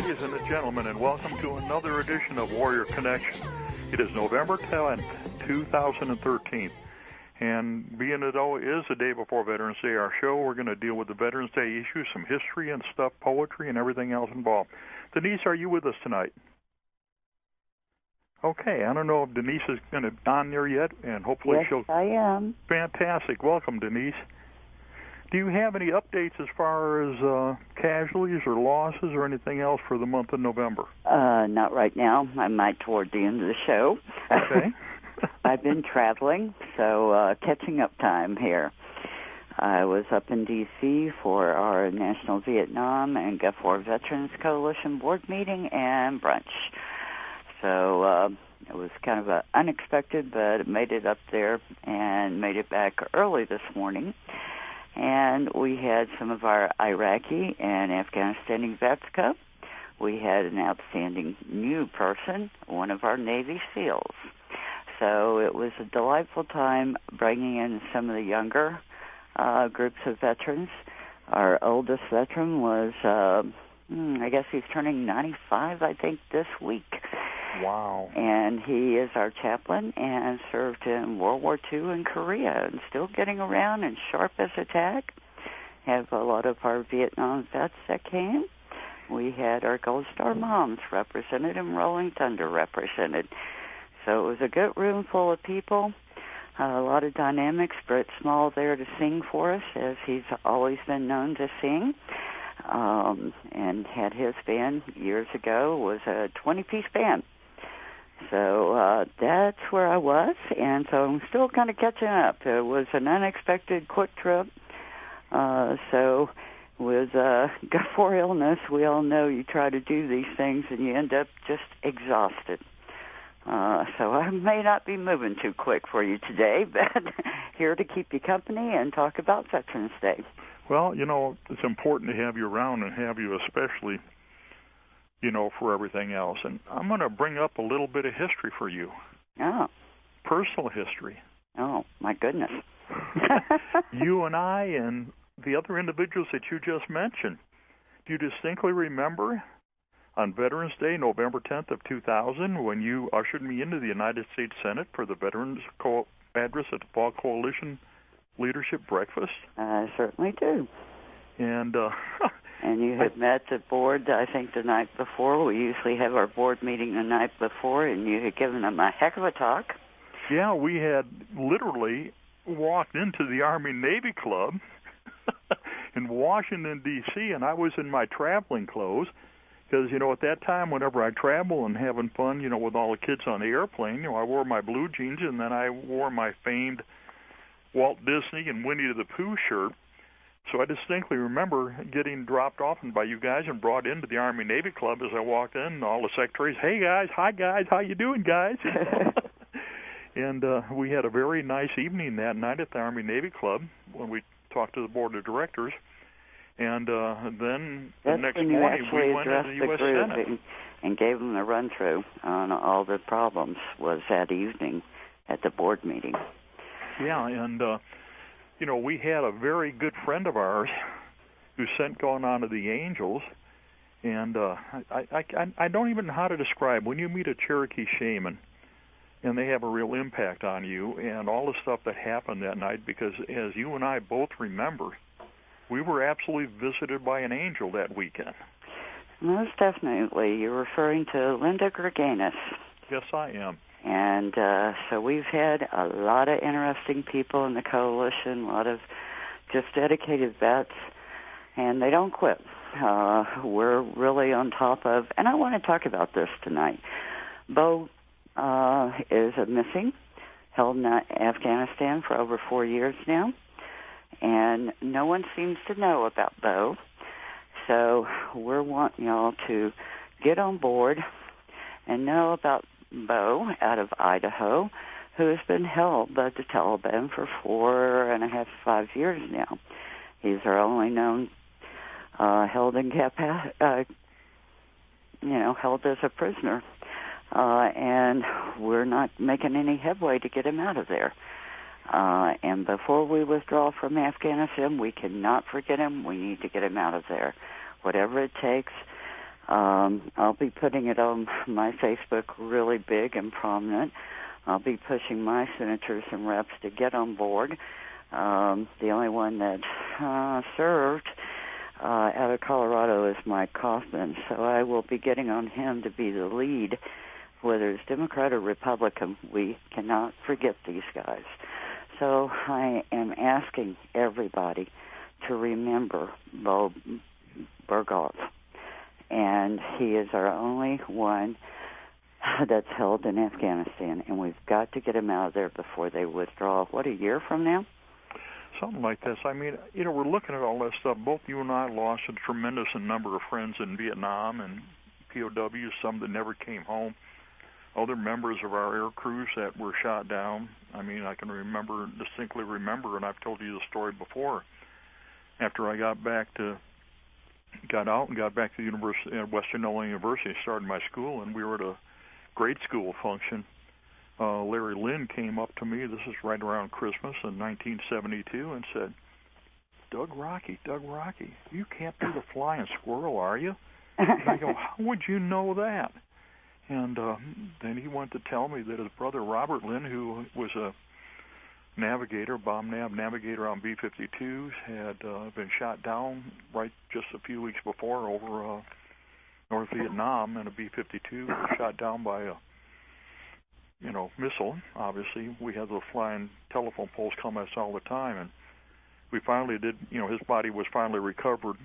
ladies and gentlemen, and welcome to another edition of Warrior Connection. It is November 10th, 2013, and being it is the day before Veterans Day, our show, we're going to deal with the Veterans Day issues, some history and stuff, poetry, and everything else involved. Denise, are you with us tonight? Okay, I don't know if Denise is going to be on there yet, and hopefully yes, she'll... I am. Fantastic. Welcome, Denise. Do you have any updates as far as casualties or losses or anything else for the month of November? Not right now. I might toward the end of the show. Okay. I've been traveling, so catching up time here. I was up in D.C. for our National Vietnam and Gulf War Veterans Coalition board meeting and brunch. So it was kind of unexpected, but it made it up there and made it back early this morning. And we had some of our Iraqi and Afghanistani vets come. We had an outstanding new person, one of our Navy SEALs. So it was a delightful time bringing in some of the younger groups of veterans. Our oldest veteran was, I guess he's turning 95, I think, this week. Wow. And he is our chaplain and served in World War II in Korea and still getting around and sharp as a tack. Have a lot of our Vietnam vets that came. We had our Gold Star moms represented and Rolling Thunder represented. So it was a good room full of people, a lot of dynamics. Brett Small there to sing for us, as he's always been known to sing. And had his band years ago, was a 20-piece band. So that's where I was, and so I'm still kind of catching up. It was an unexpected quick trip. So with Gulf War illness, we all know you try to do these things and you end up just exhausted. So I may not be moving too quick for you today, but here to keep you company and talk about Veterans Day. Well, you know, it's important to have you around and have you especially, you know, for everything else. And I'm going to bring up a little bit of history for you. Oh. Personal history. Oh, my goodness. You and I and the other individuals that you just mentioned, do you distinctly remember on Veterans Day, November 10th of 2000, when you ushered me into the United States Senate for the Veterans address at the Fall Coalition Leadership Breakfast? I certainly do. And and you had met the board, I think, the night before. We usually have our board meeting the night before, and you had given them a heck of a talk. Yeah, we had literally walked into the Army-Navy Club in Washington, D.C., and I was in my traveling clothes because, you know, at that time, whenever I travel and having fun, you know, with all the kids on the airplane, you know, I wore my blue jeans, and then I wore my famed Walt Disney and Winnie the Pooh shirt. So I distinctly remember getting dropped off by you guys and brought into the Army-Navy Club as I walked in. All the secretaries, hey, guys, hi, guys, how you doing, guys? And we had a very nice evening that night at the Army-Navy Club when we talked to the board of directors. And then the next morning we went to the U.S. Senate. And gave them a run-through on all the problems was that evening at the board meeting. Yeah, and you know, we had a very good friend of ours who sent going on to the Angels, and I don't even know how to describe when you meet a Cherokee shaman, and they have a real impact on you, and all the stuff that happened that night. Because as you and I both remember, we were absolutely visited by an angel that weekend. Most definitely, you're referring to Linda Greganis. Yes, I am. And so we've had a lot of interesting people in the coalition, a lot of just dedicated vets, and they don't quit. We're really on top of, and I want to talk about this tonight. Bo is missing, held in Afghanistan for over 4 years now, and no one seems to know about Bo. So we're wanting y'all to get on board and know about Bo out of Idaho, who has been held by the Taliban for 4.5, 5 years now. He's our only known held in held as a prisoner, and we're not making any headway to get him out of there. And before we withdraw from Afghanistan, we cannot forget him. We need to get him out of there, whatever it takes. I'll be putting it on my Facebook really big and prominent. I'll be pushing my senators and reps to get on board. The only one that served out of Colorado is Mike Kaufman, so I will be getting on him to be the lead. Whether it's Democrat or Republican, we cannot forget these guys. So I am asking everybody to remember Bo Berghoff. And he is our only one that's held in Afghanistan, and we've got to get him out of there before they withdraw. What, a year from now? Something like this. I mean, we're looking at all that stuff. Both you and I lost a tremendous number of friends in Vietnam and POWs, some that never came home. Other members of our air crews that were shot down. I mean, I can distinctly remember, and I've told you the story before. After I got out and got back to the University, Western Illinois University, started my school, and we were at a grade school function. Larry Lynn came up to me, this is right around Christmas in 1972, and said, Doug Rocky, you can't be the flying squirrel, are you? And I go, how would you know that? And then he went to tell me that his brother Robert Lynn, who was a navigator, bomb navigator on B-52s, had been shot down right just a few weeks before over North Vietnam, and a B-52 was shot down by a missile. Obviously, we had those flying telephone poles come at us all the time, and we finally did. His body was finally recovered.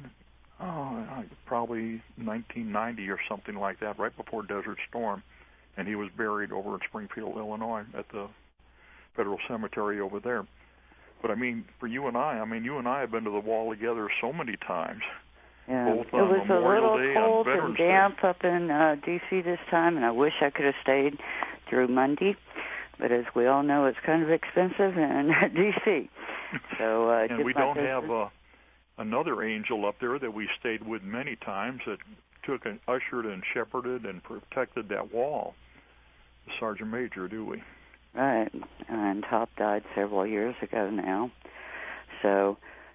Probably 1990 or something like that, right before Desert Storm, and he was buried over in Springfield, Illinois, at the Federal Cemetery over there. But I mean, for you and I have been to the wall together so many times. Yeah. Both it was Memorial a Day, little cold and and damp up in D.C. this time, and I wish I could have stayed through Monday. But as we all know, it's kind of expensive in D.C. So, and we don't have another angel up there that we stayed with many times that took and ushered and shepherded and protected that wall, the Sergeant Major, do we? Right, and Top died several years ago now. So,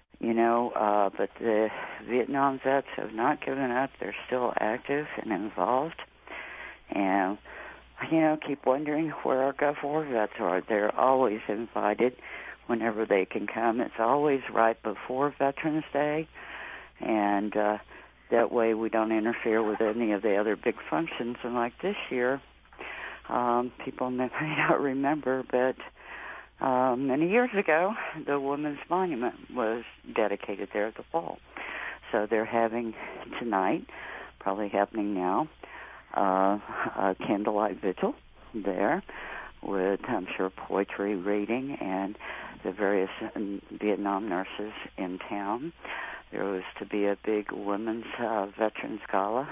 but the Vietnam vets have not given up. They're still active and involved. And, keep wondering where our Gulf War vets are. They're always invited whenever they can come. It's always right before Veterans Day, and that way we don't interfere with any of the other big functions. And like this year, people may not remember, but many years ago, the Women's Monument was dedicated there at the Fall. So they're having tonight, probably happening now, a candlelight vigil there with, I'm sure, poetry reading and the various Vietnam nurses in town. There was to be a big women's veterans gala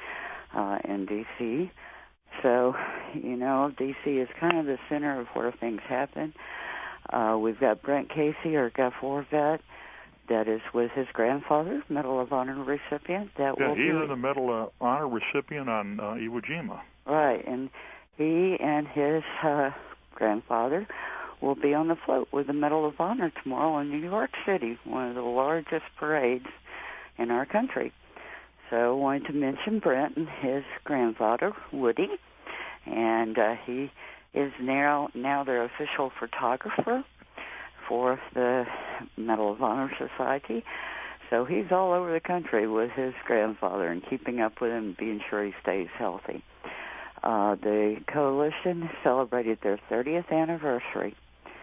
in D.C., So, D.C. is kind of the center of where things happen. We've got Brent Casey, our Gulf War vet, that is with his grandfather, Medal of Honor recipient. He's the Medal of Honor recipient on Iwo Jima. Right, and he and his grandfather will be on the float with the Medal of Honor tomorrow in New York City, one of the largest parades in our country. So I wanted to mention Brent and his grandfather, Woody, and he is now their official photographer for the Medal of Honor Society. So he's all over the country with his grandfather and keeping up with him and being sure he stays healthy. The coalition celebrated their 30th anniversary.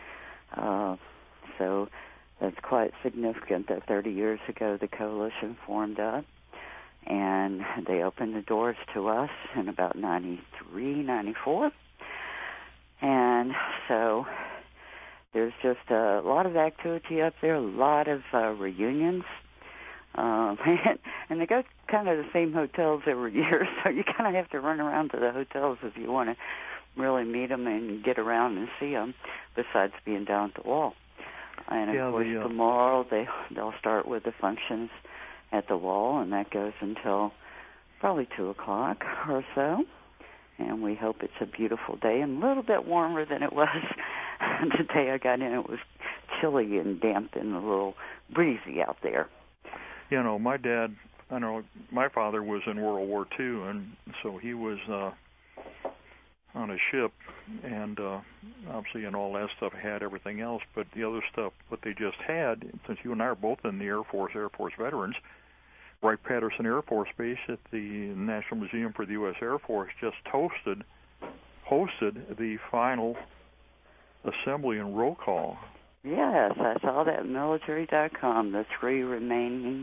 So that's quite significant that 30 years ago the coalition formed up. And they opened the doors to us in about 93, 94. And so there's just a lot of activity up there, a lot of reunions. And they go kind of the same hotels every year, so you kind of have to run around to the hotels if you want to really meet them and get around and see them, besides being down at the wall. And, of course, tomorrow they'll start with the functions at the wall, and that goes until probably 2 o'clock or so. And we hope it's a beautiful day and a little bit warmer than it was the day I got in. It was chilly and damp and a little breezy out there. My dad I know my father was in World War II, and so he was on a ship, and obviously, and all that stuff had everything else. But the other stuff, what they just had, since you and I are both in the Air Force veterans, Wright-Patterson Air Force Base at the National Museum for the U.S. Air Force just hosted the final assembly and roll call. Yes, I saw that in military.com, the 3 remaining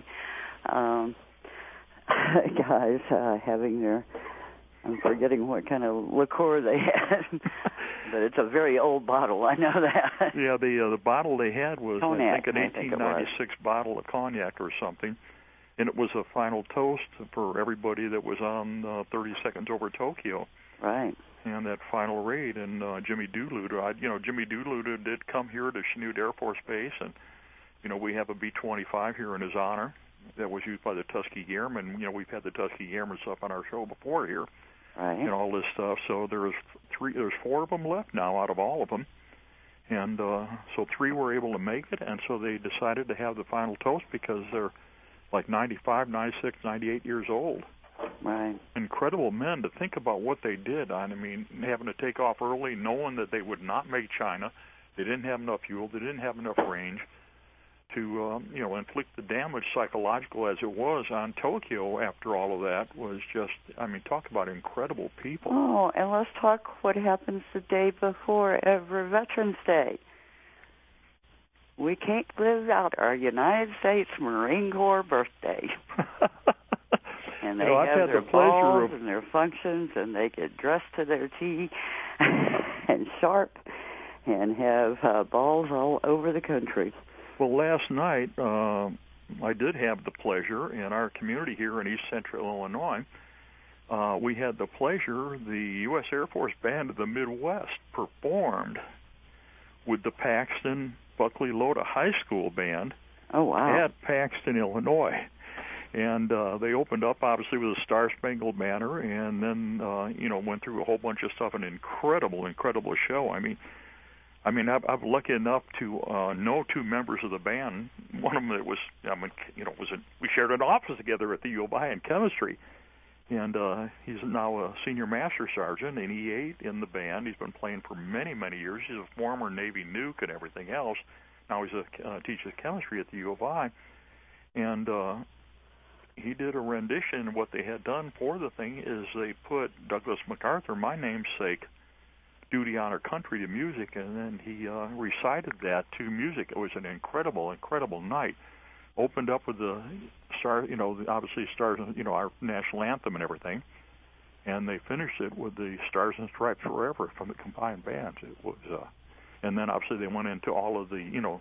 guys having their, I'm forgetting what kind of liqueur they had, but it's a very old bottle, I know that. Yeah, the bottle they had was, cognac, I think, an 1896 bottle of cognac or something, and it was a final toast for everybody that was on 30 Seconds Over Tokyo. Right. And that final raid, and Jimmy Doolittle, Jimmy Doolittle did come here to Chanute Air Force Base, and, we have a B-25 here in his honor that was used by the Tuskegee Airmen. We've had the Tuskegee Airmen stuff on our show before here, right, and all this stuff. So there's 4 of them left now out of all of them, and so 3 were able to make it, and so they decided to have the final toast because they're like 95, 96, 98 years old. Right. Incredible men to think about what they did. I mean, having to take off early, knowing that they would not make China. They didn't have enough fuel. They didn't have enough range to, inflict the damage psychological as it was on Tokyo after all of that was just, talk about incredible people. Oh, and let's talk what happens the day before every Veterans Day. We can't live out our United States Marine Corps birthday. And they have their balls and their functions, and they get dressed to their T and sharp and have balls all over the country. Well, last night I did have the pleasure in our community here in East Central Illinois. We had the pleasure, the U.S. Air Force Band of the Midwest performed with the Paxton Buckley Loda High School Band at Paxton, Illinois. And they opened up, obviously, with a Star-Spangled Banner, and then, went through a whole bunch of stuff. An incredible, incredible show. I'm lucky enough to know 2 members of the band. One of them that was, we shared an office together at the U of I in chemistry. And he's now a senior master sergeant in E8 in the band. He's been playing for many, many years. He's a former Navy nuke and everything else. Now he's teaches chemistry at the U of I. And he did a rendition. What they had done for the thing is they put Douglas MacArthur, my namesake, Duty, Honor, Country to music, and then he recited that to music. It was an incredible, incredible night. Opened up with the star, obviously Stars, our national anthem and everything, and they finished it with the Stars and Stripes Forever from the combined bands. It was, and then obviously they went into all of the,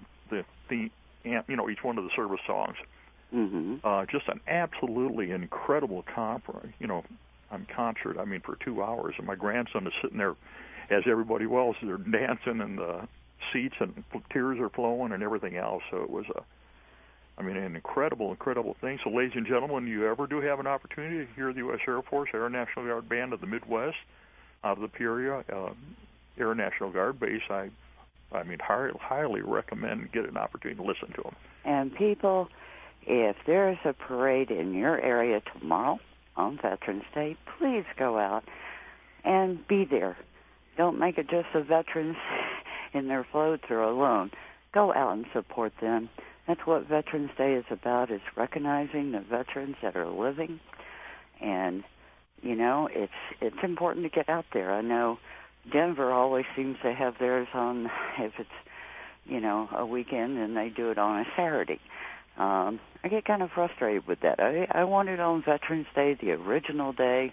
each one of the service songs. Mm-hmm. Just an absolutely incredible concert, for 2 hours. And my grandson is sitting there, as everybody else, they're dancing in the seats and tears are flowing and everything else. So it was an incredible, incredible thing. So, ladies and gentlemen, you ever do have an opportunity to hear the U.S. Air Force Air National Guard Band of the Midwest out of the Peoria Air National Guard Base, I highly recommend get an opportunity to listen to them. And people, if there is a parade in your area tomorrow on Veterans Day, please go out and be there. Don't make it just the veterans in their floats or alone. Go out and support them. That's what Veterans Day is about, is recognizing the veterans that are living. And, it's important to get out there. I know Denver always seems to have theirs on, if it's, a weekend, and they do it on a Saturday. I get kind of frustrated with that. I want it on Veterans Day, the original day,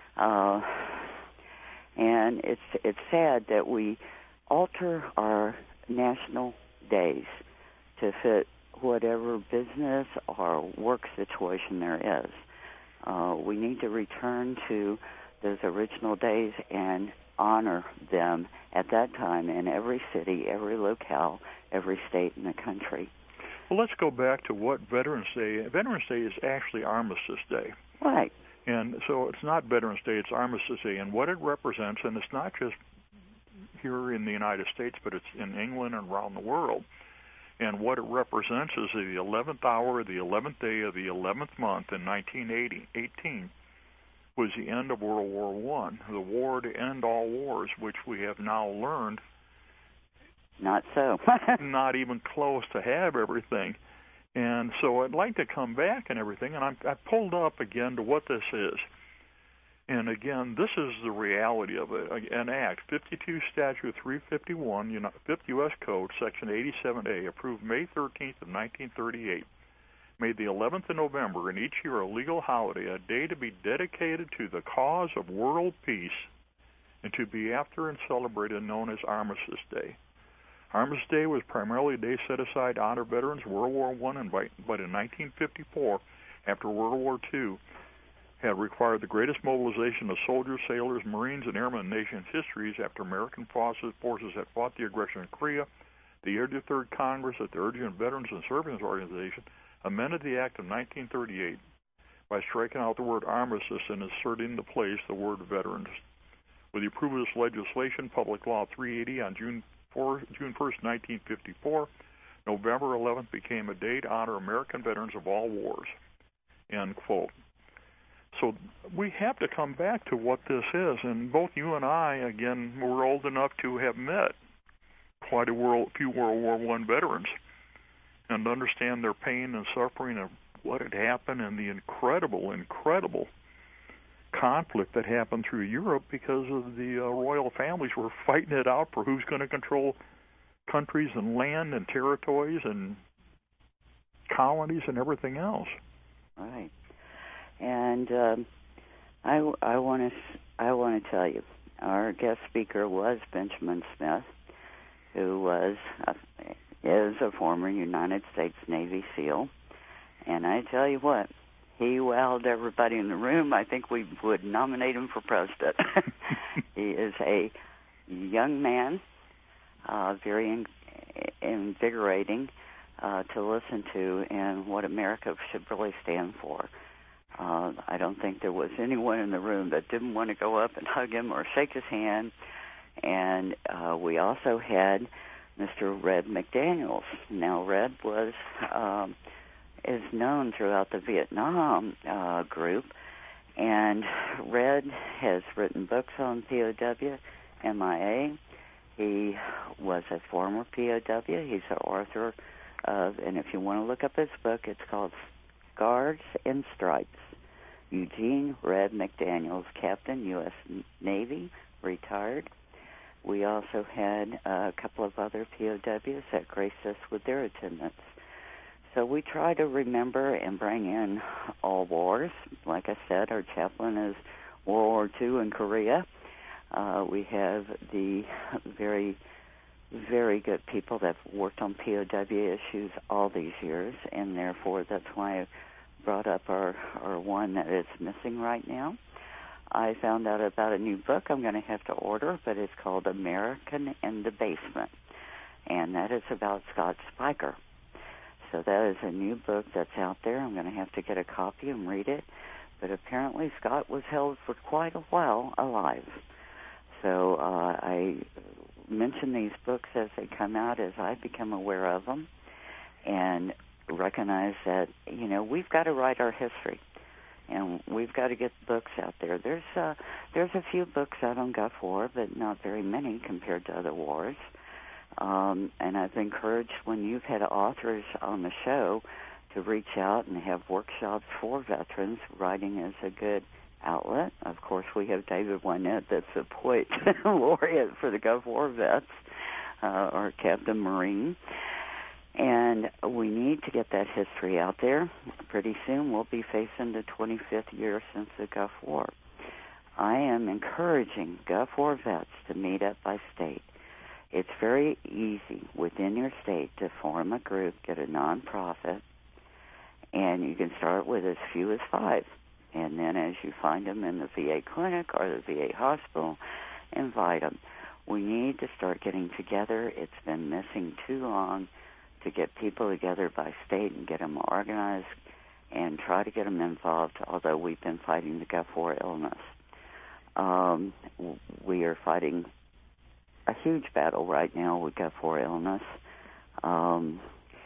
and it's sad that we alter our national days to fit whatever business or work situation there is. We need to return to those original days and honor them at that time in every city, every locale, every state in the country. Well, let's go back to what Veterans Day is. Veterans Day is actually Armistice Day. Right. And so it's not Veterans Day, it's Armistice Day. And what it represents, and it's not just here in the United States, but it's in England and around the world, And what it represents is the 11th hour, the 11th day of the 11th month in 1918 was the end of World War I, the war to end all wars, which we have now learned not so. not even close to have everything. And so I'd like to come back and everything, and I pulled up again to what this is. And again, this is the reality of it. An Act, 52 Statute 351, 5th U.S. Code, Section 87A, approved May 13th of 1938, made the 11th of November in each year a legal holiday, a day to be dedicated to the cause of world peace and to be after and celebrated, known as Armistice Day. Armistice Day was primarily a day set aside to honor veterans of World War I, but in 1954, after World War II, had required the greatest mobilization of soldiers, sailors, Marines, and airmen in the nation's histories after American forces had fought the aggression in Korea. The 83rd Congress, at the urging of Veterans and Service Organization, amended the Act of 1938 by striking out the word armistice and inserting into place the word veterans. With the approval of this legislation, Public Law 380 on June 1st, 1954, November 11th became a day to honor American veterans of all wars. End quote. So we have to come back to what this is, and both you and I, again, we're old enough to have met quite a few World War I veterans and understand their pain and suffering of what had happened and the incredible conflict that happened through Europe because of the royal families were fighting it out for who's going to control countries and land and territories and colonies and everything else. Right. And I want to tell you, our guest speaker was Benjamin Smith, who is a former United States Navy SEAL. And I tell you what, he wowed everybody in the room. I think we would nominate him for president. He is a young man, very invigorating to listen to, and what America should really stand for. I don't think there was anyone in the room that didn't want to go up and hug him or shake his hand. And we also had Mr. Red McDaniels. Now, Red is known throughout the Vietnam group, and Red has written books on POW, MIA. He was a former POW. He's the author of, and if you want to look up his book, it's called Scars and Stripes. Eugene Red McDaniels, Captain, U.S. Navy, retired. We also had a couple of other POWs that graced us with their attendance. So we try to remember and bring in all wars. Like I said, our chaplain is World War II in Korea. We have the very, very good people that have worked on POW issues all these years, and therefore that's why I brought up our one that is missing right now. I found out about a new book I'm going to have to order, but it's called American in the Basement, and that is about Scott Spiker. So that is a new book that's out there. I'm going to have to get a copy and read it. But apparently Scott was held for quite a while alive. So I mention these books as they come out, as I become aware of them, and recognize that, we've got to write our history. And we've got to get books out there. There's a few books out on Gulf War, but not very many compared to other wars. And I've encouraged, when you've had authors on the show, to reach out and have workshops for veterans. Writing is a good outlet. Of course, we have David Wynette, that's a poet laureate for the Gulf War vets, or Captain Marine. And we need to get that history out there. Pretty soon we'll be facing the 25th year since the Gulf War. I am encouraging Gulf War vets to meet up by state. It's very easy within your state to form a group, get a nonprofit, and you can start with as few as 5. And then as you find them in the VA clinic or the VA hospital, invite them. We need to start getting together. It's been missing too long to get people together by state and get them organized and try to get them involved, although we've been fighting the Gulf War illness. We are fighting a huge battle right now with Gulf War illness.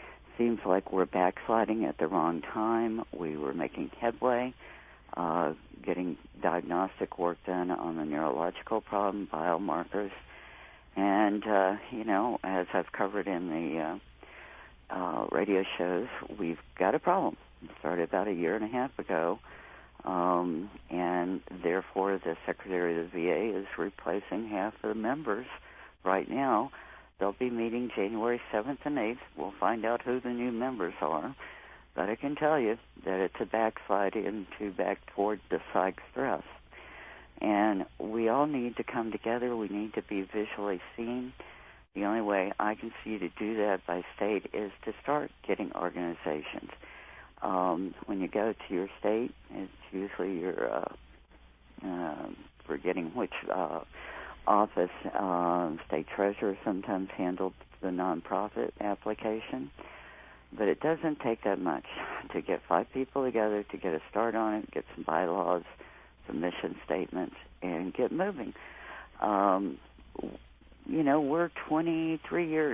seems like we're backsliding at the wrong time. We were making headway, getting diagnostic work done on the neurological problem, biomarkers. And, as I've covered in the radio shows, we've got a problem. It started about a year and a half ago, and therefore the Secretary of the VA is replacing half of the members right now. They'll be meeting January 7th and 8th. We'll find out who the new members are. But I can tell you that it's a backslide back toward the psych stress. And we all need to come together. We need to be visually seen. The only way I can see to do that by state is to start getting organizations. When you go to your state, it's usually your, forgetting which office, state treasurer sometimes handled the nonprofit application. But it doesn't take that much to get 5 people together to get a start on it, get some bylaws, some mission statements, and get moving. We're 23 years,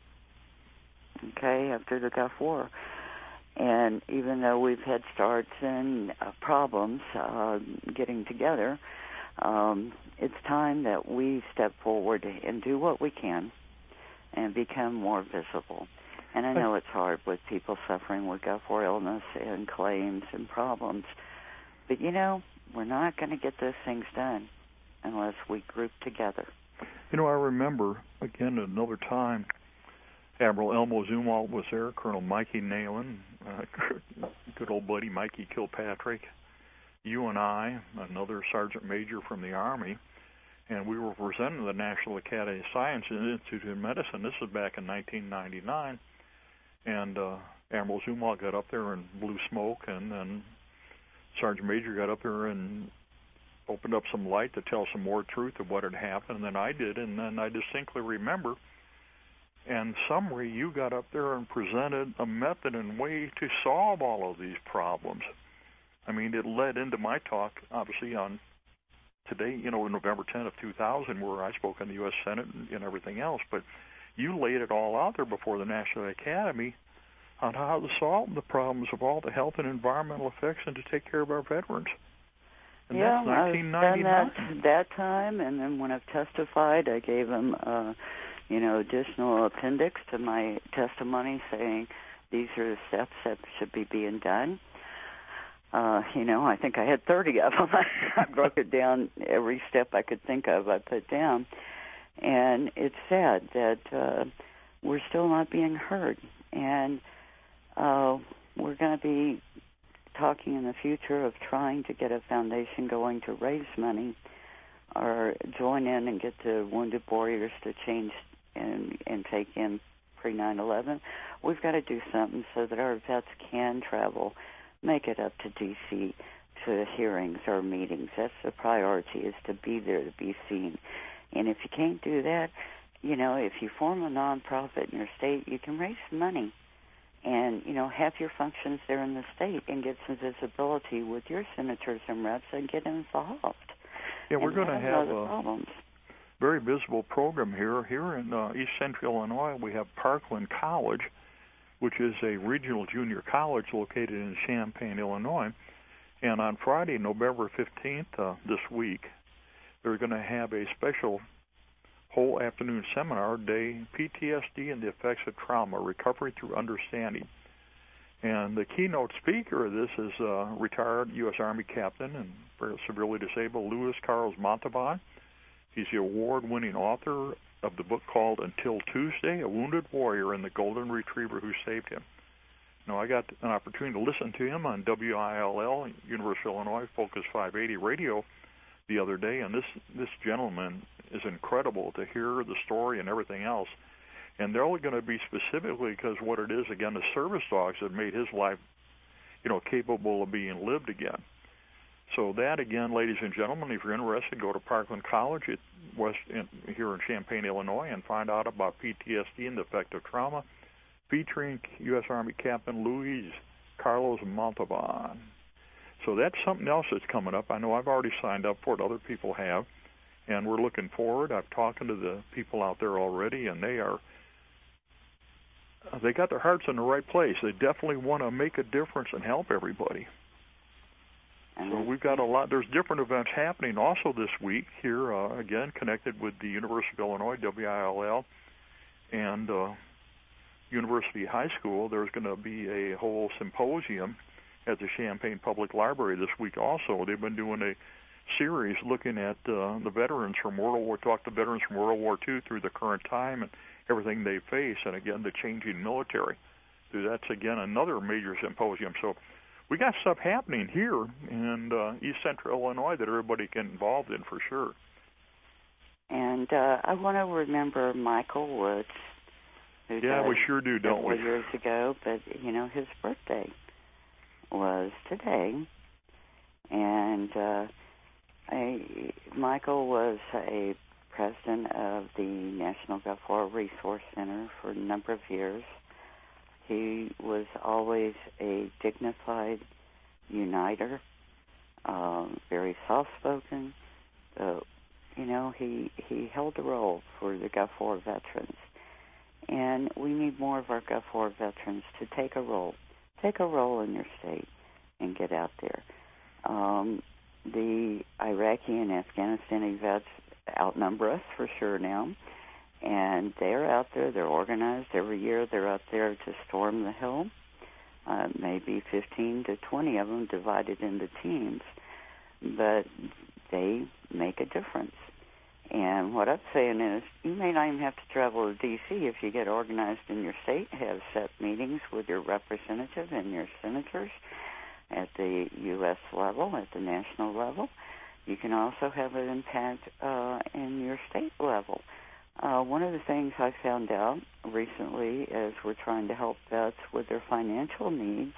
after the Gulf War. And even though we've had starts and problems getting together, it's time that we step forward and do what we can and become more visible. And I know it's hard with people suffering with Gulf War illness and claims and problems. But, we're not going to get those things done unless we group together. I remember, again, another time, Admiral Elmo Zumwalt was there, Colonel Mikey Nalen, good old buddy Mikey Kilpatrick, you and I, another sergeant major from the Army, and we were presenting the National Academy of Science and Institute of Medicine. This was back in 1999, and Admiral Zumwalt got up there and blew smoke, and then Sergeant Major got up there and opened up some light to tell some more truth of what had happened, and then I did, and then I distinctly remember, in summary, you got up there and presented a method and way to solve all of these problems. I mean, it led into my talk, obviously, on today, November 10th of 2000, where I spoke in the U.S. Senate and everything else, but you laid it all out there before the National Academy on how to solve the problems of all the health and environmental effects and to take care of our veterans. And that's 1999. I've done that time, and then when I've testified, I gave them, additional appendix to my testimony saying these are the steps that should be being done. I think I had 30 of them. I broke it down, every step I could think of I put down. And it's sad that we're still not being heard. And we're going to be talking in the future of trying to get a foundation going to raise money or join in and get the Wounded Warriors to change and take in pre-9/11. We've got to do something so that our vets can travel, make it up to D.C. to hearings or meetings. That's the priority, is to be there, to be seen. And if you can't do that, if you form a nonprofit in your state, you can raise money and, have your functions there in the state and get some visibility with your senators and reps and get involved. Yeah, we're going to have a very visible program here. Here in East Central Illinois, we have Parkland College, which is a regional junior college located in Champaign, Illinois. And on Friday, November 15th, this week, they're going to have a special whole afternoon seminar day, PTSD and the Effects of Trauma, Recovery Through Understanding. And the keynote speaker of this is retired U.S. Army captain and severely disabled Luis Carlos Montalban. He's the award-winning author of the book called Until Tuesday, A Wounded Warrior and the Golden Retriever Who Saved Him. Now, I got an opportunity to listen to him on WILL, University of Illinois, Focus 580 radio the other day, and this gentleman is incredible to hear the story and everything else. And they're only going to be specifically because what it is, again, the service dogs that made his life, capable of being lived again. So that, again, ladies and gentlemen, if you're interested, go to Parkland College here in Champaign, Illinois, and find out about PTSD and the effect of trauma, featuring U.S. Army Captain Luis Carlos Montalban. So that's something else that's coming up. I know I've already signed up for it. Other people have. And we're looking forward. I've talked to the people out there already, and they are they got their hearts in the right place. They definitely want to make a difference and help everybody. So we've got a lot. There's different events happening also this week here, again, connected with the University of Illinois, WILL, and University High School. There's going to be a whole symposium at the Champaign Public Library this week also. They've been doing a series looking at the veterans from World War II through the current time and everything they face, and again, the changing military. So that's, again, another major symposium. So we got stuff happening here in East Central Illinois that everybody can get involved in for sure. And I want to remember Michael Woods. Who yeah, we sure do, don't we? Years ago, but, his birthday was today. And Michael was a president of the National Gulf War Resource Center for a number of years. He was always a dignified uniter, very soft-spoken. He held the role for the Gulf War veterans. And we need more of our Gulf War veterans to take a role in your state and get out there. The Iraqi and Afghanistani vets outnumber us for sure now, and they're out there. They're organized every year. They're out there to storm the hill. Maybe 15 to 20 of them divided into teams, but they make a difference. And what I'm saying is, you may not even have to travel to D.C. if you get organized in your state, have set meetings with your representative and your senators at the U.S. level, at the national level. You can also have an impact in your state level. One of the things I found out recently as we're trying to help vets with their financial needs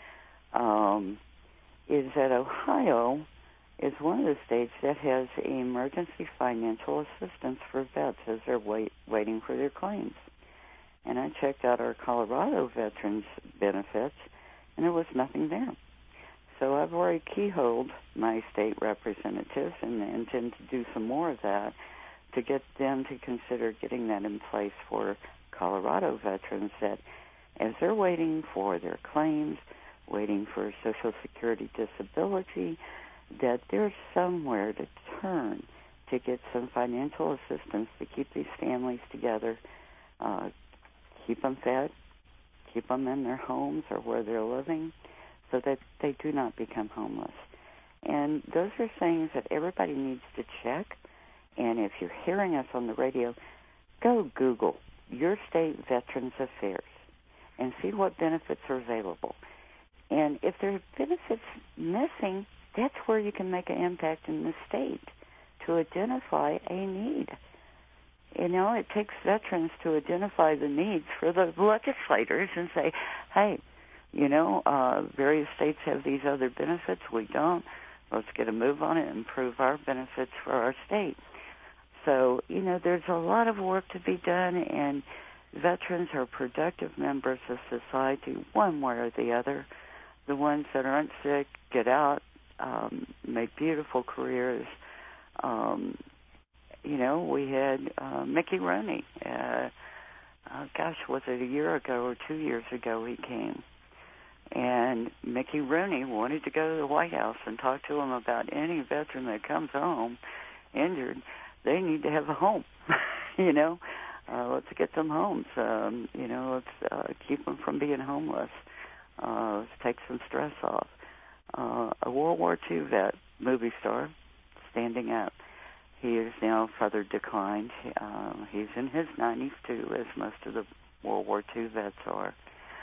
is that Ohio is one of the states that has emergency financial assistance for vets as they're waiting for their claims. And I checked out our Colorado veterans benefits, and there was nothing there. So I've already keyholed my state representatives and intend to do some more of that to get them to consider getting that in place for Colorado veterans, that as they're waiting for their claims, waiting for Social Security disability, that there's somewhere to turn to get some financial assistance to keep these families together, keep them fed, keep them in their homes or where they're living, so that they do not become homeless. And those are things that everybody needs to check. And if you're hearing us on the radio, go Google your state Veterans Affairs and see what benefits are available. And if there are benefits missing, that's where you can make an impact in the state to identify a need. It takes veterans to identify the needs for the legislators and say, hey, various states have these other benefits. We don't. Let's get a move on it and improve our benefits for our state. So, there's a lot of work to be done, and veterans are productive members of society one way or the other. The ones that aren't sick get out, make beautiful careers. We had Mickey Rooney. Was it a year ago or 2 years ago he came? And Mickey Rooney wanted to go to the White House and talk to him about any veteran that comes home injured. They need to have a home, Let's get them homes. Let's keep them from being homeless. Let's take some stress off. A World War II vet, movie star, standing up. He is now further declined. He's in his 90s, too, as most of the World War II vets are.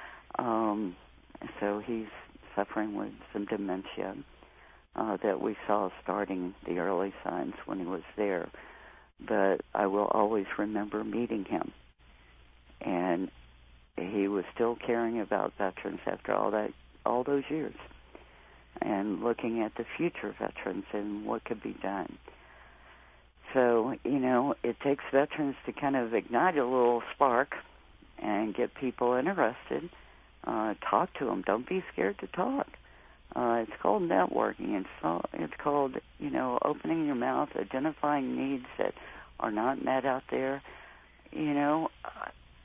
So he's suffering with some dementia that we saw starting the early signs when he was there. But I will always remember meeting him. And he was still caring about veterans after all those years, and looking at the future veterans and what could be done. So, it takes veterans to kind of ignite a little spark and get people interested. Talk to them. Don't be scared to talk. It's called networking. It's called, opening your mouth, identifying needs that are not met out there.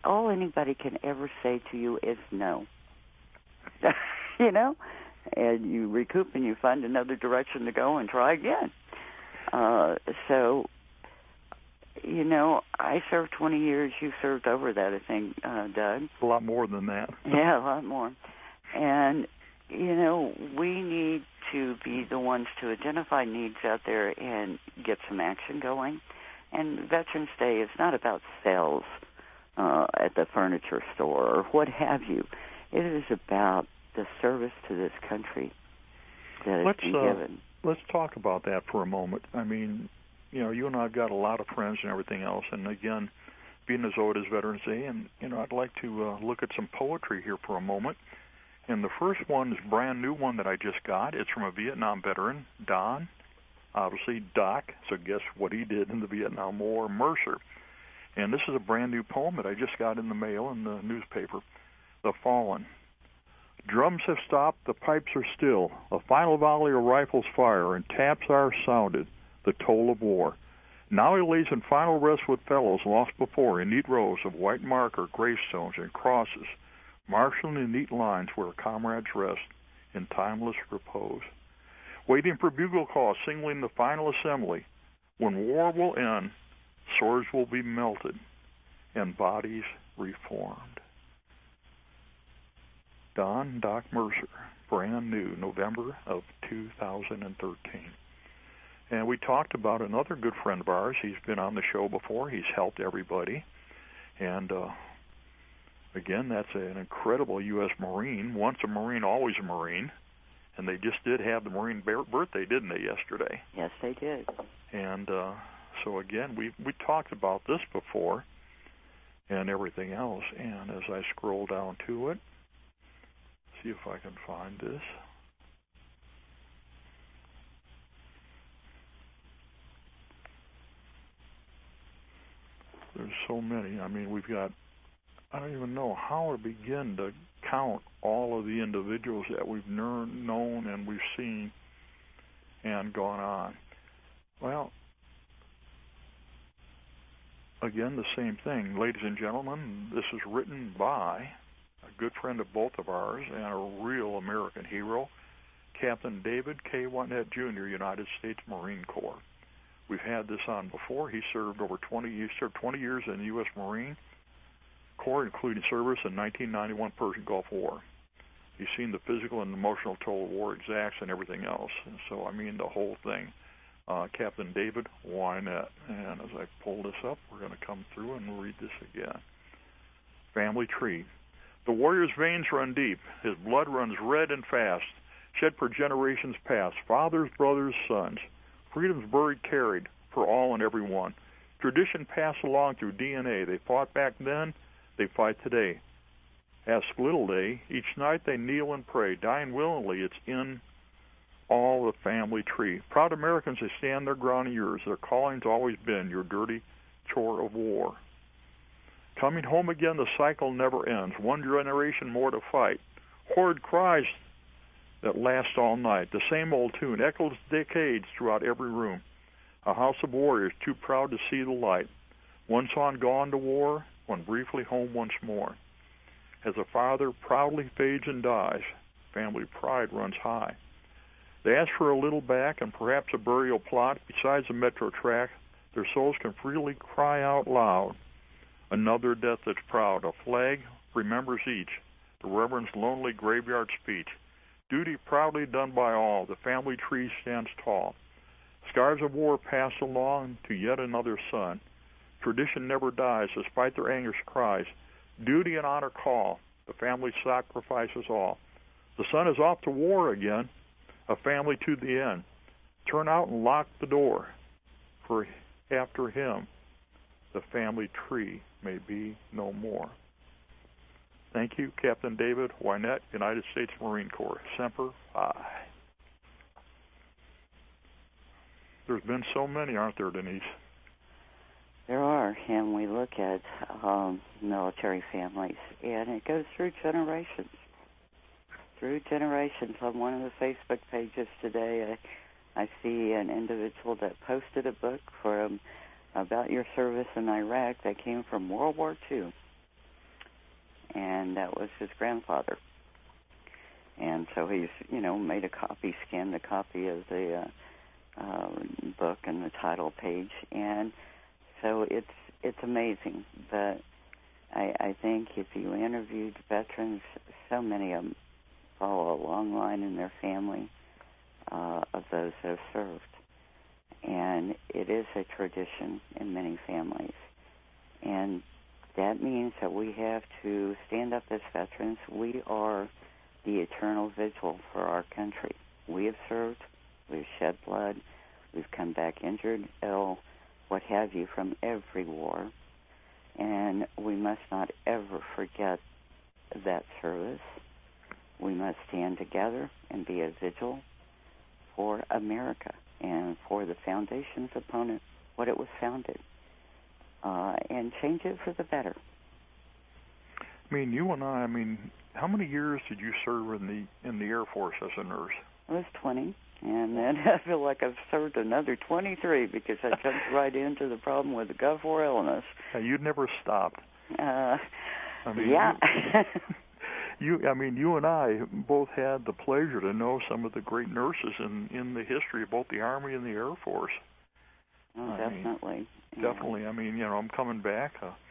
all anybody can ever say to you is no. You know? And you recoup and you find another direction to go and try again. So, you know, I served 20 years. You served over that, I think, Doug. A lot more than that. Yeah, a lot more. And, you know, we need to be the ones to identify needs out there and get some action going. And Veterans Day is not about sales at the furniture store or what have you. It is about the service to this country that has been given. Let's talk about that for a moment. I mean, you know, you and I have got a lot of friends and everything else, and again, being as old as Veterans Day, and, you know, I'd like to look at some poetry here for a moment. And the first one is a brand new one that I just got. It's from a Vietnam veteran, Don, obviously Doc, so guess what he did in the Vietnam War, Mercer. And this is a brand new poem that I just got in the mail in the newspaper, The Fallen. Drums have stopped, the pipes are still, a final volley of rifles fire, and taps are sounded, the toll of war. Now he lays in final rest with fellows lost before in neat rows of white marker gravestones and crosses, marshalling in neat lines where comrades rest in timeless repose. Waiting for bugle calls, singling the final assembly. When war will end, swords will be melted and bodies reformed. Don Doc Mercer, brand new, November of 2013. And we talked about another good friend of ours. He's been on the show before. He's helped everybody. And again, that's an incredible U.S. Marine. Once a Marine, always a Marine. And they just did have the Marine birthday, didn't they, yesterday? Yes, they did. And so, again, we talked about this before and everything else. And as I scroll down to it, see if I can find this. There's so many. I mean, we've got, I don't even know how to begin to count all of the individuals that we've known and we've seen and gone on. Well, again, the same thing. Ladies and gentlemen, this is written by a good friend of both of ours and a real American hero, Captain David K. Wynette, Jr., United States Marine Corps. We've had this on before. He served 20 years in the U.S. Marine Corps, including service in 1991 Persian Gulf War. He's seen the physical and emotional toll war exacts and everything else. And so, I mean, the whole thing. Captain David Wynette. And as I pull this up, we're going to come through and read this again. Family tree. The warrior's veins run deep. His blood runs red and fast, shed for generations past. Fathers, brothers, sons. Freedom's buried, carried for all and every one. Tradition passed along through DNA. They fought back then, they fight today. Ask little they, each night they kneel and pray, dying willingly, it's in all the family tree. Proud Americans, they stand their ground in yours. Their calling's always been your dirty chore of war. Coming home again, the cycle never ends. One generation more to fight. Horrid cries that last all night. The same old tune echoes decades throughout every room. A house of warriors too proud to see the light. One song gone to war, one briefly home once more. As a father proudly fades and dies, family pride runs high. They ask for a little back and perhaps a burial plot besides the metro track. Their souls can freely cry out loud. Another death that's proud. A flag remembers each. The Reverend's lonely graveyard speech. Duty proudly done by all. The family tree stands tall. Scars of war passed along to yet another son. Tradition never dies despite their anguish cries. Duty and honor call. The family sacrifices all. The son is off to war again. A family to the end. Turn out and lock the door. For after him, the family tree may be no more. Thank you, Captain David Wynette, United States Marine Corps. Semper Fi. There's been so many, aren't there, Denise? There are, and we look at military families, and it goes through generations. Through generations. On one of the Facebook pages today, I see an individual that posted a book about your service in Iraq that came from World War II. and that was his grandfather. And so he's, made a copy, scanned a copy of the book and the title page, and so it's amazing. But I think if you interviewed veterans, so many of them follow a long line in their family of those that have served. And it is a tradition in many families. And that means that we have to stand up as veterans. We are the eternal vigil for our country. We have served, we've shed blood, we've come back injured, ill, what have you, from every war. And we must not ever forget that service. We must stand together and be a vigil for America and for the foundations upon what it was founded, and change it for the better. I mean, you and I mean, how many years did you serve in the Air Force as a nurse? I was 20, and then I feel like I've served another 23 because I jumped right into the problem with the Gulf War illness. You'd never stopped. Yeah. You and I both had the pleasure to know some of the great nurses in the history of both the Army and the Air Force. Oh, definitely. Definitely. I mean, I'm coming back.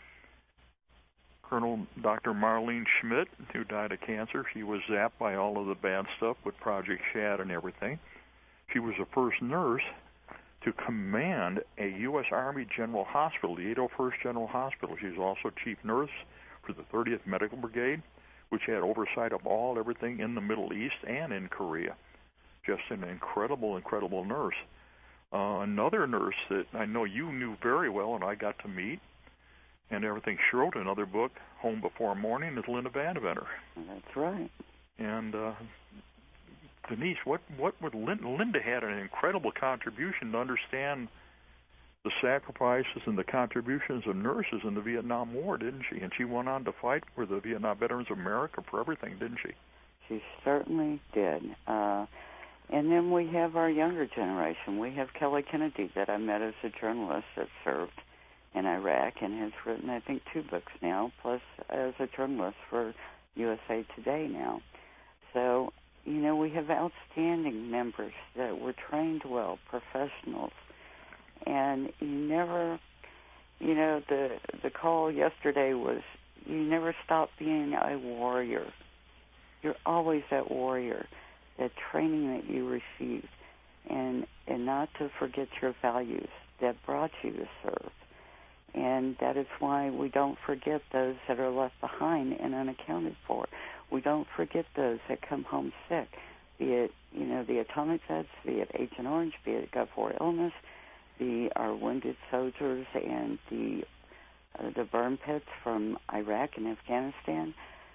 Colonel Dr. Marlene Schmidt, who died of cancer, she was zapped by all of the bad stuff with Project Shad and everything. She was the first nurse to command a U.S. Army General Hospital, the 801st General Hospital. She was also chief nurse for the 30th Medical Brigade, which had oversight of everything in the Middle East and in Korea. Just an incredible, incredible nurse. Another nurse that I know you knew very well and I got to meet and everything, she wrote another book, Home Before Morning, is Linda Vandeventer. That's right. And Denise, what would Linda had an incredible contribution to understand the sacrifices and the contributions of nurses in the Vietnam War, didn't she? And she went on to fight for the Vietnam Veterans of America for everything, didn't she? She certainly did. And then we have our younger generation. We have Kelly Kennedy that I met as a journalist that served in Iraq and has written, I think, 2 books now, plus as a journalist for USA Today now. So, we have outstanding members that were trained well, professionals. And you never, the call yesterday was, you never stop being a warrior. You're always that warrior, that training that you received, and not to forget your values that brought you to serve. And that is why we don't forget those that are left behind and unaccounted for. We don't forget those that come home sick, be it, the atomic vets, be it Agent Orange, be it Gulf War illness, be our wounded soldiers and the burn pits from Iraq and Afghanistan.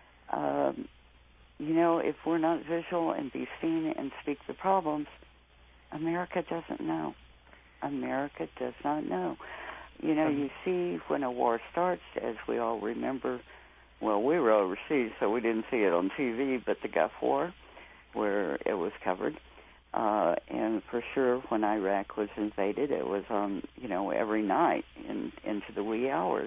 If we're not visual and be seen and speak the problems, America doesn't know. America does not know. You see when a war starts, as we all remember, well, we were overseas, so we didn't see it on TV, but the Gulf War, where it was covered. And for sure, when Iraq was invaded, it was on, every night into the wee hours.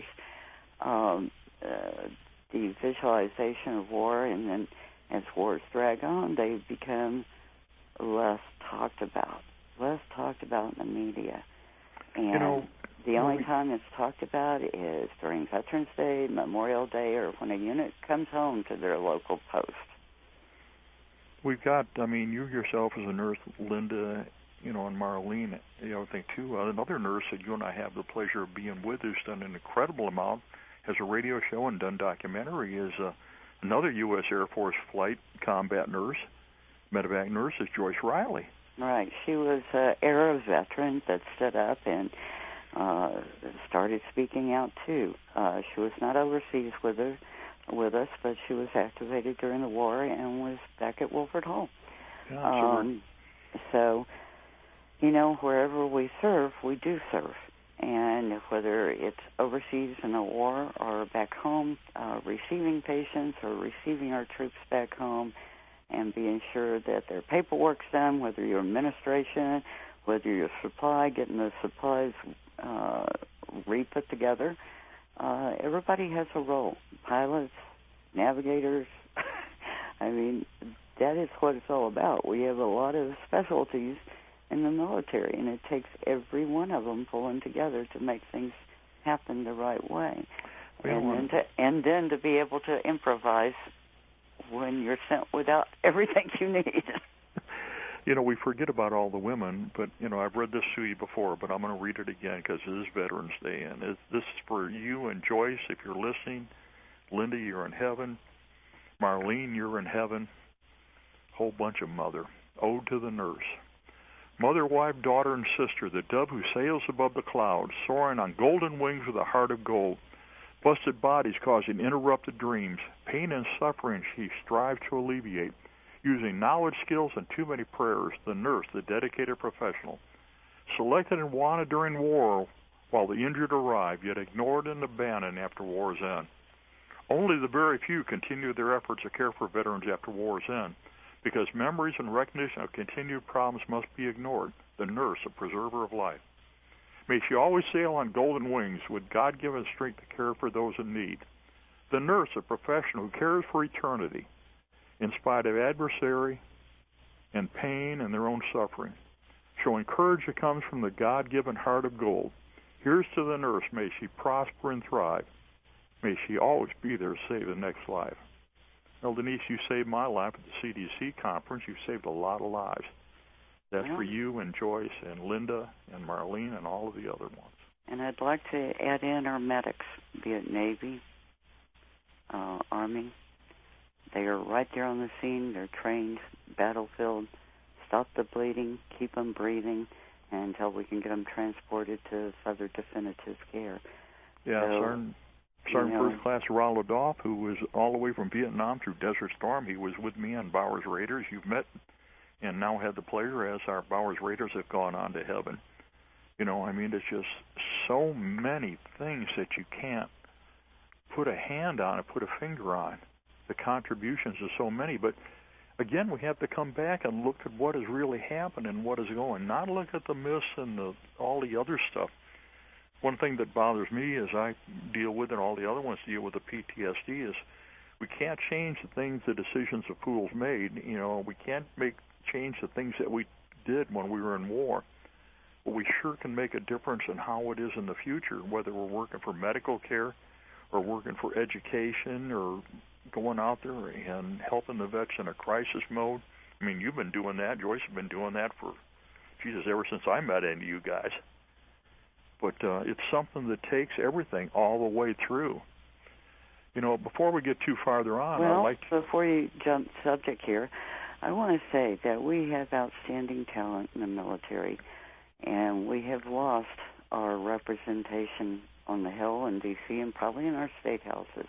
The visualization of war, and then as wars drag on, they become less talked about in the media. And the only time it's talked about is during Veterans Day, Memorial Day, or when a unit comes home to their local post. We've got, you yourself as a nurse, Linda, and Marlene, I think, too. Another nurse that you and I have the pleasure of being with who's done an incredible amount, has a radio show and done documentary, is another U.S. Air Force flight combat nurse, medevac nurse, is Joyce Riley. Right. She was an era veteran that stood up and started speaking out, too. She was not overseas with us, but she was activated during the war and was back at Wilford Hall. Yeah, so, wherever we serve, we do serve. And whether it's overseas in a war or back home, receiving patients or receiving our troops back home and being sure that their paperwork's done, whether you're administration, whether you're supply, getting the supplies re-put together, everybody has a role. Pilots, navigators. I mean, that is what it's all about. We have a lot of specialties in the military, and it takes every one of them pulling together to make things happen the right way. And then to be able to improvise when you're sent without everything you need. You know, we forget about all the women, but, you know, I've read this to you before, but I'm going to read it again because it is Veterans Day, and this is for you and Joyce, if you're listening. Linda, you're in heaven. Marlene, you're in heaven. Whole bunch of mother. Ode to the nurse. Mother, wife, daughter, and sister, the dove who sails above the clouds, soaring on golden wings with a heart of gold. Busted bodies causing interrupted dreams. Pain and suffering she strives to alleviate. Using knowledge, skills, and too many prayers, the nurse, the dedicated professional. Selected and wanted during war while the injured arrive, yet ignored and abandoned after war's end. Only the very few continue their efforts to care for veterans after war's end, because memories and recognition of continued problems must be ignored. The nurse, a preserver of life. May she always sail on golden wings with God-given strength to care for those in need. The nurse, a professional who cares for eternity, in spite of adversary and pain and their own suffering, showing courage that comes from the God-given heart of gold. Here's to the nurse. May she prosper and thrive. May she always be there to save the next life. Well, Denise, you saved my life at the CDC conference. You saved a lot of lives. That's for you and Joyce and Linda and Marlene and all of the other ones. And I'd like to add in our medics, be it Navy, Army. They are right there on the scene. They're trained, battlefield, stop the bleeding, keep them breathing until we can get them transported to further definitive care. Yeah, so, Sergeant First Class Ronald Doff, who was all the way from Vietnam through Desert Storm, he was with me on Bowers Raiders. You've met and now had the pleasure as our Bowers Raiders have gone on to heaven. You know, I mean, it's just so many things that you can't put a hand on and put a finger on. The contributions are so many, but again, we have to come back and look at what has really happened and what is going, not look at the myths and all the other stuff. One thing that bothers me as I deal with, and all the other ones deal with the PTSD, is we can't change the things, the decisions the fools made. You know, we can't change the things that we did when we were in war. But we sure can make a difference in how it is in the future, whether we're working for medical care or working for education or going out there and helping the vets in a crisis mode. I mean, you've been doing that. Joyce has been doing that for, Jesus, ever since I met any of you guys. But it's something that takes everything all the way through. You know, before we get too farther on, I'd like to... before you jump subject here, I want to say that we have outstanding talent in the military, and we have lost our representation on the Hill in D.C. and probably in our state houses.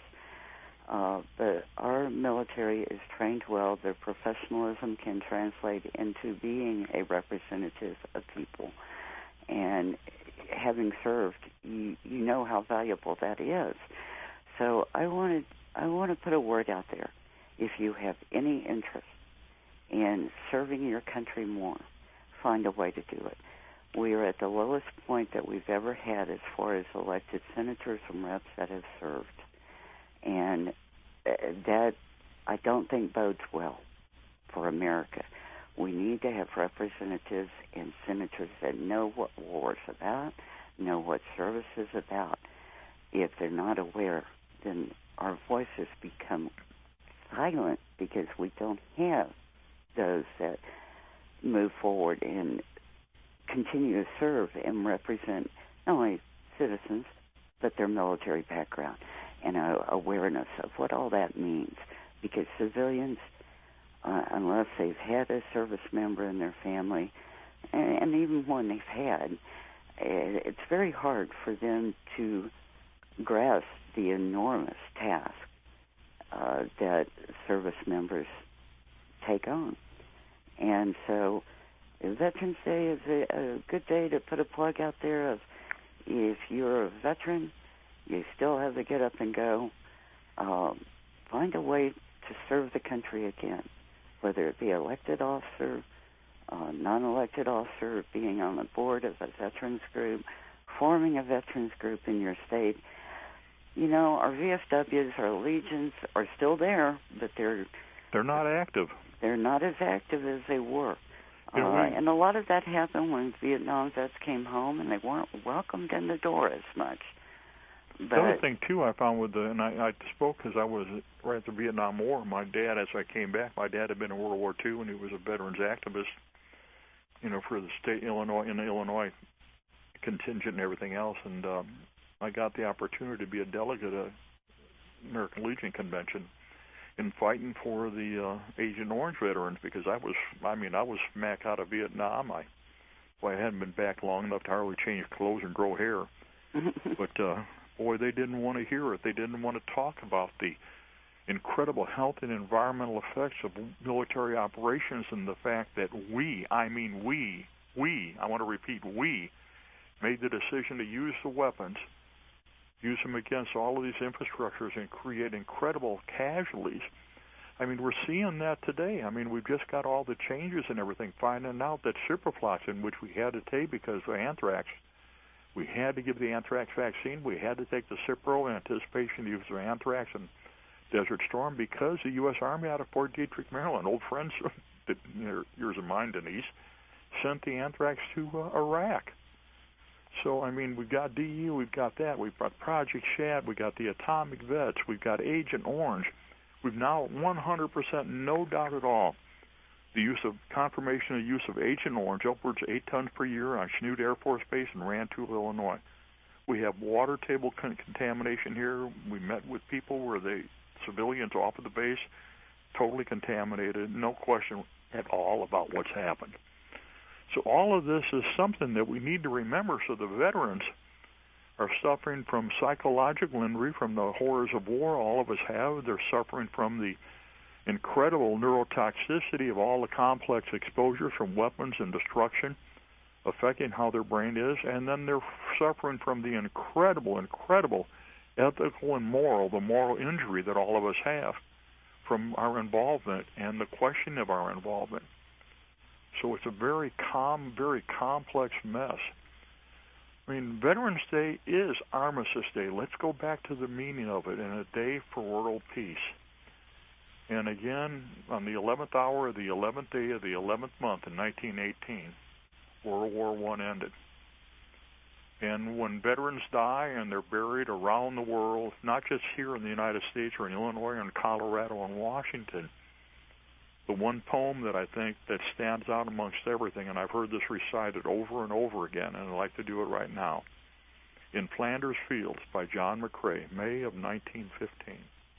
But our military is trained well. Their professionalism can translate into being a representative of people. And having served, you know how valuable that is. So I want to put a word out there. If you have any interest in serving your country more, find a way to do it. We are at the lowest point that we've ever had as far as elected senators and reps that have served. And that, I don't think, bodes well for America. We need to have representatives and senators that know what war is about, know what service is about. If they're not aware, then our voices become silent because we don't have those that move forward and continue to serve and represent not only citizens, but their military background and awareness of what all that means. Because civilians, unless they've had a service member in their family, and even when they've had, it's very hard for them to grasp the enormous task that service members take on. And so Veterans Day is a good day to put a plug out there of, if you're a veteran, you still have to get up and go. Find a way to serve the country again, whether it be elected officer, non-elected officer, being on the board of a veterans group, forming a veterans group in your state. our VFWs, our Legions are still there, but they're not active. They're not as active as they were. And a lot of that happened when Vietnam vets came home, and they weren't welcomed in the door as much. But the other thing, too, I found and I spoke because I was right at the Vietnam War. My dad, as I came back, my dad had been in World War II, and he was a veterans activist, for the state in the Illinois contingent and everything else. And I got the opportunity to be a delegate at American Legion Convention in fighting for the Agent Orange veterans, because I was smack out of Vietnam. I hadn't been back long enough to hardly change clothes and grow hair. But, boy, they didn't want to hear it. They didn't want to talk about the incredible health and environmental effects of military operations and the fact that we, I want to repeat, we made the decision to use the weapons, use them against all of these infrastructures, and create incredible casualties. I mean, we're seeing that today. I mean, we've just got all the changes and everything, finding out that ciprofloxacin, which we had to take because of anthrax, we had to give the anthrax vaccine. We had to take the Cipro in anticipation of the use of anthrax and Desert Storm, because the U.S. Army out of Fort Detrick, Maryland, old friends, yours and mine, Denise, sent the anthrax to Iraq. So, I mean, we've got DU, we've got that, we've got Project Shad, we've got the Atomic Vets, we've got Agent Orange. We've now 100%, no doubt at all, the confirmation of use of Agent Orange, upwards of 8 tons per year on Chanute Air Force Base in Rantoul, Illinois. We have water table contamination here. We met with people where civilians off of the base, totally contaminated, no question at all about what's happened. So all of this is something that we need to remember. So the veterans are suffering from psychological injury from the horrors of war. All of us have. They're suffering from the incredible neurotoxicity of all the complex exposures from weapons and destruction affecting how their brain is. And then they're suffering from the incredible ethical and the moral injury that all of us have from our involvement and the question of our involvement. So it's a very complex mess. I mean, Veterans Day is Armistice Day. Let's go back to the meaning of it, and a day for world peace. And again, on the 11th hour of the 11th day of the 11th month in 1918, World War I ended. And when veterans die and they're buried around the world, not just here in the United States or in Illinois or in Colorado and Washington, the one poem that I think that stands out amongst everything, and I've heard this recited over and over again, and I'd like to do it right now, In Flanders Fields by John McCrae, May of 1915.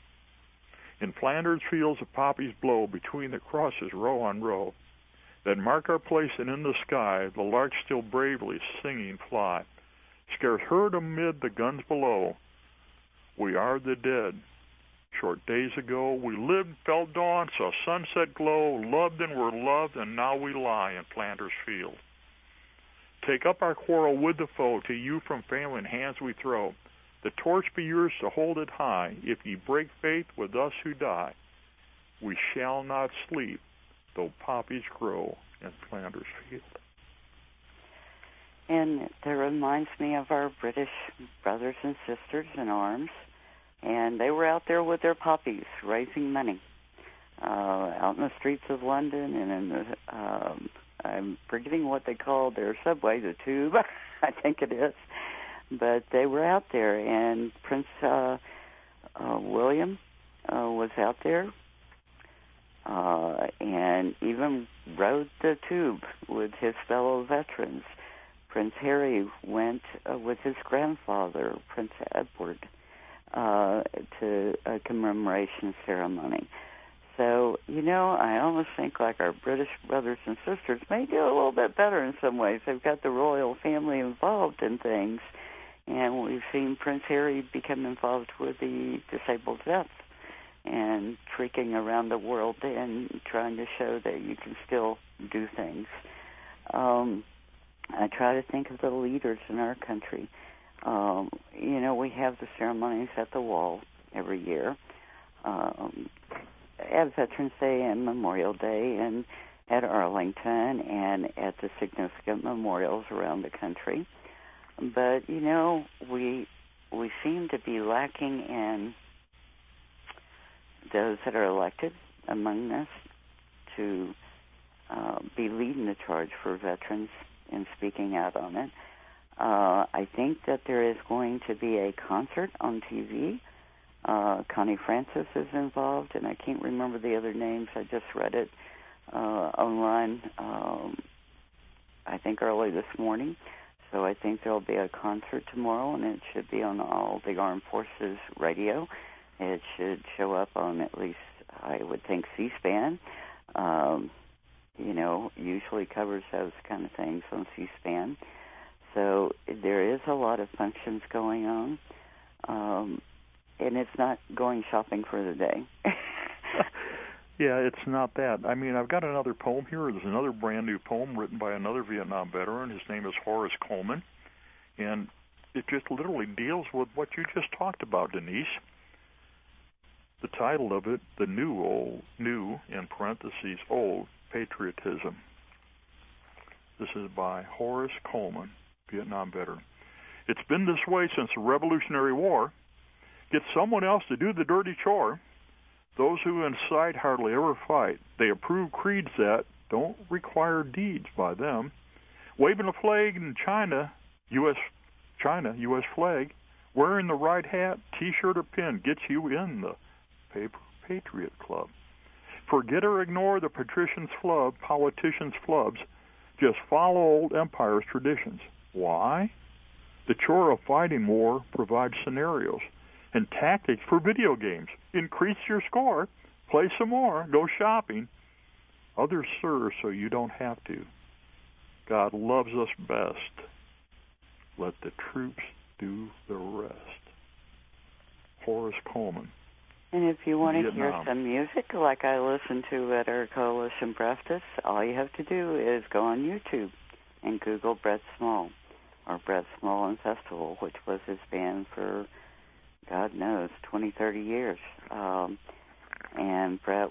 In Flanders fields the poppies blow between the crosses row on row that mark our place, and in the sky the larks still bravely singing fly, scarce heard amid the guns below. We are the dead. Short days ago we lived, felt dawn, saw sunset glow, loved and were loved, and now we lie in Flanders Field. Take up our quarrel with the foe, to you from failing hands we throw. The torch be yours to hold it high, if ye break faith with us who die. We shall not sleep, though poppies grow in Flanders Field. And that reminds me of our British brothers and sisters in arms. And they were out there with their poppies, raising money, out in the streets of London and in the, I'm forgetting what they called their subway, the Tube, I think it is. But they were out there, and Prince William was out there and even rode the Tube with his fellow veterans. Prince Harry went with his grandfather, Prince Edward, to a commemoration ceremony. So, I almost think like our British brothers and sisters may do a little bit better in some ways. They've got the royal family involved in things, and we've seen Prince Harry become involved with the disabled vets and freaking around the world and trying to show that you can still do things. I try to think of the leaders in our country. We have the ceremonies at the wall every year, at Veterans Day and Memorial Day, and at Arlington, and at the significant memorials around the country. But, we we seem to be lacking in those that are elected among us to be leading the charge for veterans and speaking out on it. I think that there is going to be a concert on TV. Connie Francis is involved, and I can't remember the other names. I just read it online, I think early this morning. So I think there will be a concert tomorrow, and it should be on all the Armed Forces radio. It should show up on at least, I would think, C-SPAN. Usually covers those kind of things on C-SPAN. So there is a lot of functions going on, and it's not going shopping for the day. Yeah, it's not that. I mean, I've got another poem here. There's another brand new poem written by another Vietnam veteran. His name is Horace Coleman, and it just literally deals with what you just talked about, Denise. The title of it, The New, in parentheses, Old Patriotism. This is by Horace Coleman, Vietnam veteran. It's been this way since the Revolutionary War. Get someone else to do the dirty chore. Those who incite hardly ever fight. They approve creeds that don't require deeds by them. Waving a flag in China, U.S. flag, wearing the right hat, T-shirt, or pin gets you in the Patriot Club. Forget or ignore the patricians' flub, politicians' flubs. Just follow old empire's traditions. Why? The chore of fighting war provides scenarios and tactics for video games. Increase your score, play some more, go shopping. Others serve so you don't have to. God loves us best. Let the troops do the rest. Horace Coleman. And if you want to Vietnam. hear some music like I listen to at our Coalition Breakfast, all you have to do is go on YouTube and Google Brett Small, or Brett Small and Festival, which was his band for, God knows, 20, 30 years. And Brett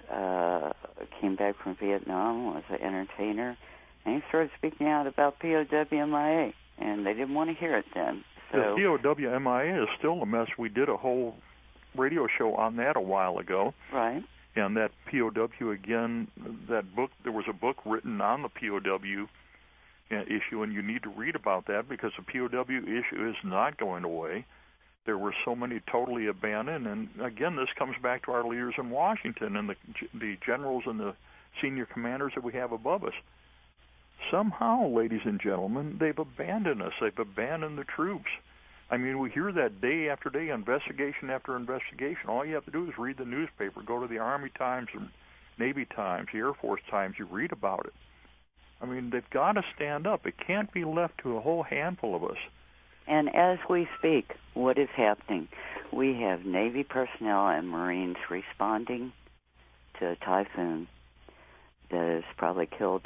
came back from Vietnam, was an entertainer, and he started speaking out about POWMIA, and they didn't want to hear it then. So, the POWMIA is still a mess. We did a whole radio show on that a while ago. Right. And that POW, again, that book, there was a book written on the POW issue, and you need to read about that because the POW issue is not going away. There were so many totally abandoned, and again, this comes back to our leaders in Washington and the generals and the senior commanders that we have above us. Somehow, ladies and gentlemen, they've abandoned us. They've abandoned the troops. I mean, we hear that day after day, investigation after investigation. All you have to do is read the newspaper, go to the Army Times, or Navy Times, the Air Force Times, you read about it. I mean, they've got to stand up. It can't be left to a whole handful of us. And as we speak, what is happening? We have Navy personnel and Marines responding to a typhoon that has probably killed,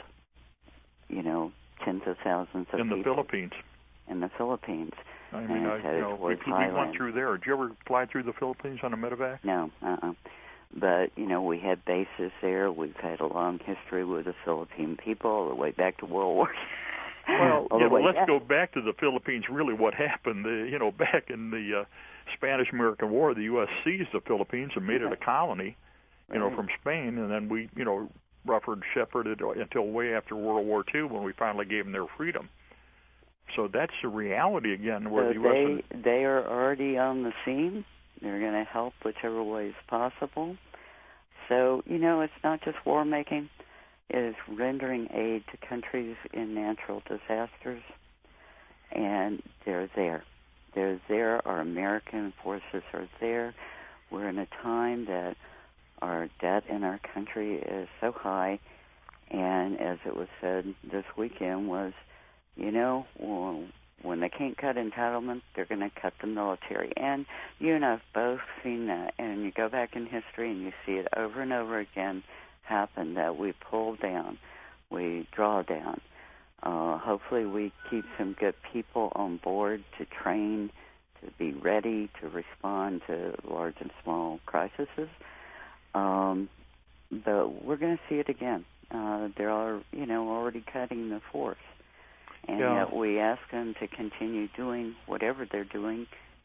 tens of thousands of people. In the Philippines. In the Philippines. I mean, we went through there. Did you ever fly through the Philippines on a medevac? No, But, we had bases there. We've had a long history with the Philippine people all the way back to World War Well, let's go back to the Philippines. Really, what happened? Back in the Spanish-American War, the U.S. seized the Philippines and made it a colony, from Spain, and then we, roughed shepherded until way after World War II when we finally gave them their freedom. So that's the reality again. Where the U.S. They are already on the scene. They're going to help whichever way is possible. So, it's not just war making. It is rendering aid to countries in natural disasters. And they're there. They're there. Our American forces are there. We're in a time that our debt in our country is so high. And as it was said this weekend was, when they can't cut entitlement, they're going to cut the military. And you and I have both seen that. And you go back in history and you see it over and over again happen, that we pull down, we draw down. Hopefully we keep some good people on board to train, to be ready to respond to large and small crises. But we're going to see it again. They're already cutting the force. And yet we ask them to continue doing whatever they're doing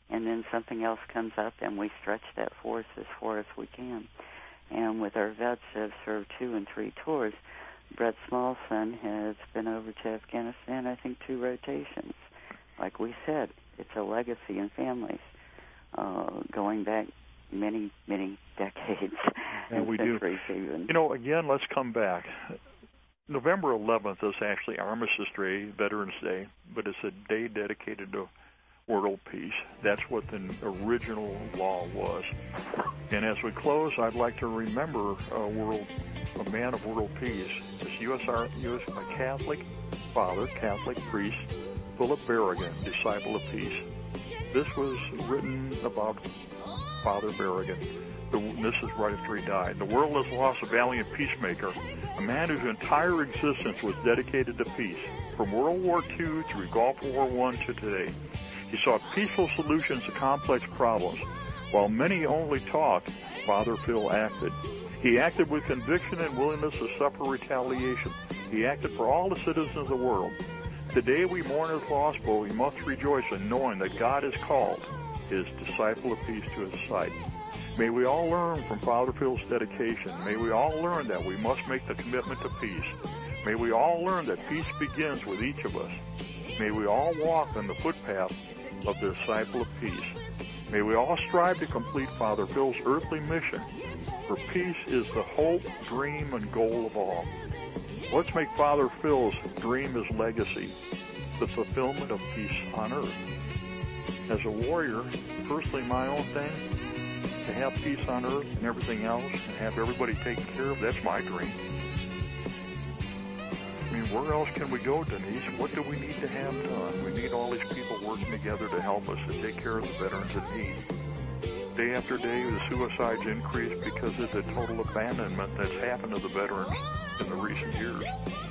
and then something else comes up, and we stretch that force as far as we can. And with our vets that have served 2 and 3 tours, Brett Smallson has been over to Afghanistan, I think, 2 rotations. Like we said, it's a legacy in families going back many, many decades and we centuries even. You know, again, let's come back. November 11th is actually Armistice Day, Veterans Day, but it's a day dedicated to world peace. That's what the original law was. And as we close, I'd like to remember a man of world peace, this U.S. Catholic father, Catholic priest, Philip Berrigan, disciple of peace. This was written about Father Berrigan. This is right after he died. The world has lost a valiant peacemaker, a man whose entire existence was dedicated to peace, from World War II through Gulf War I to today. He sought peaceful solutions to complex problems. While many only talked, Father Phil acted. He acted with conviction and willingness to suffer retaliation. He acted for all the citizens of the world. Today we mourn his loss, but we must rejoice in knowing that God has called his disciple of peace to his side. May we all learn from Father Phil's dedication. May we all learn that we must make the commitment to peace. May we all learn that peace begins with each of us. May we all walk on the footpath of the disciple of peace. May we all strive to complete Father Phil's earthly mission, for peace is the hope, dream, and goal of all. Let's make Father Phil's dream his legacy, the fulfillment of peace on earth. As a warrior, personally my own thing, to have peace on earth and everything else, and have everybody taken care of, that's my dream. I mean, where else can we go, Denise? What do we need to have done? We need all these people working together to help us to take care of the veterans in need. Day after day, the suicides increase because of the total abandonment that's happened to the veterans in the recent years.